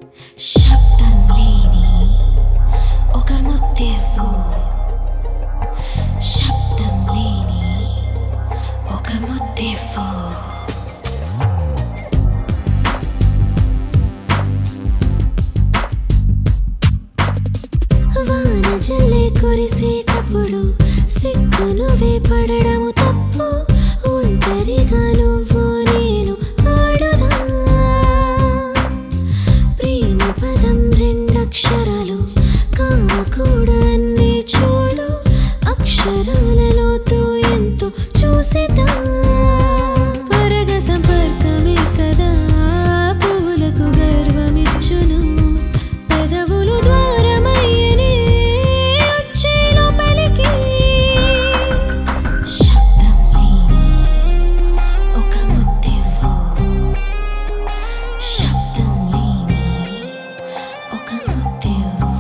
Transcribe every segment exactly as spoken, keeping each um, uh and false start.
శబ్దం లేని ఒక ముద్దెవ్వు, శబ్దం లేని ఒక ముద్దెవ్వు. వాన జల్లే కురిసేటప్పుడు సిగ్గు నువ్వే పడడము తప్పు. ఒంటరిగా నువ్వు నేను ఆడుదా. ప్రేమ పదం రెండక్షరాలు, కామ కూడా అన్ని చూడు. అక్షరాలలోతో ఎంతో చూసేదా. పరగ సంపర్కమే కదా పువ్వులకు గర్వమిచ్చును. పెదవులు ద్వారమయ్యనే వచ్చే లోపలికి. శబ్దం లేని ఒక ముద్దెవ్వు, శబ్దం లేని ఒక ముద్దెవ్వు.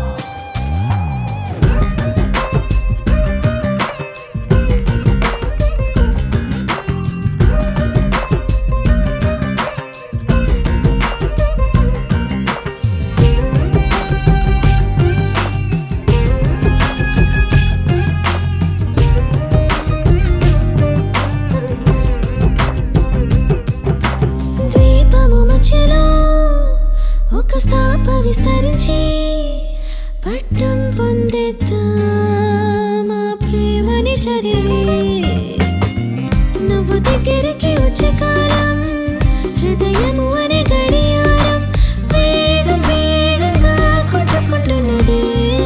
ద్వీపము మధ్యలో ఒక స్థాప విస్తరించి పట్టం పొందేద్దా మా ప్రేమని చదివి. నువ్వు దగ్గరికి వచ్చే కాలం హృదయము అనే గడియారం వేగం వేగంగా కొట్టుకుంటున్నది.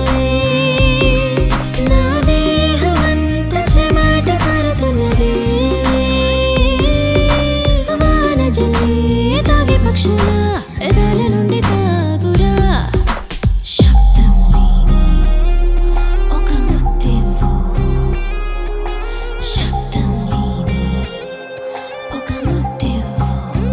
నా దేహమంత చెమట కారుతున్నది. వాన జల్లే తాగే పక్షుల ఎదాల నుండి తాగురా. శబ్దం లేని ఒక ముద్దెవ్వు, శబ్దం లేని ఒక ముద్దెవ్వు.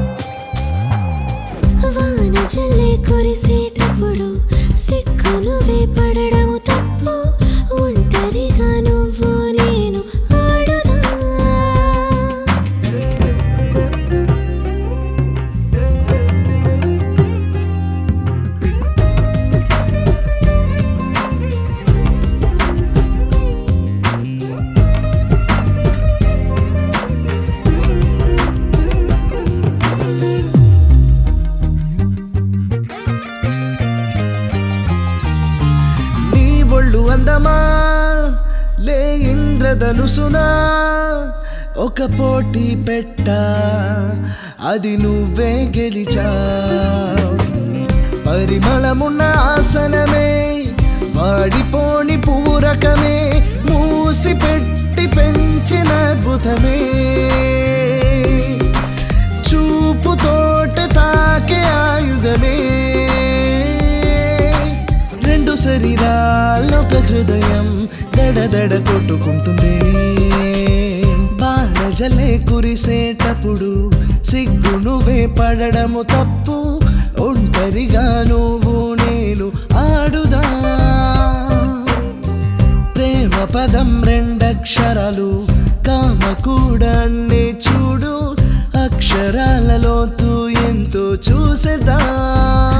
వాన జల్లే కురిసేటప్పుడు సిగ్గు నువ్వే పడడము తప్పు. ఒంటరిగా నువ్వు నేను ఆడుదా. నీ ఒళ్ళు అందమా లే ఇంద్రధనుసునా. ఒక పోటీ పెట్టా అది నువ్వే గెలిచా. పరిమళమున్న ఆసనమే వాడిపోని పూరకమే. మూసి పెట్టి పెంచిన అద్భుతమే. చూపుతోట తాకే ఆయుధమే. రెండు శరీరాల్లో ఒక హృదయం దడదడ కొట్టుకుంటుంది. వాన జల్లే కురిసేటప్పుడు సిగ్గు నువ్వే పడడము తప్పు. ఒంటరిగా నువ్వు నేను ఆడుదా. ప్రేమ పదం రెండక్షరాలు, కామ కూడా అన్ని చూడు. అక్షరాలలోతూ ఎంతో చూసేదా.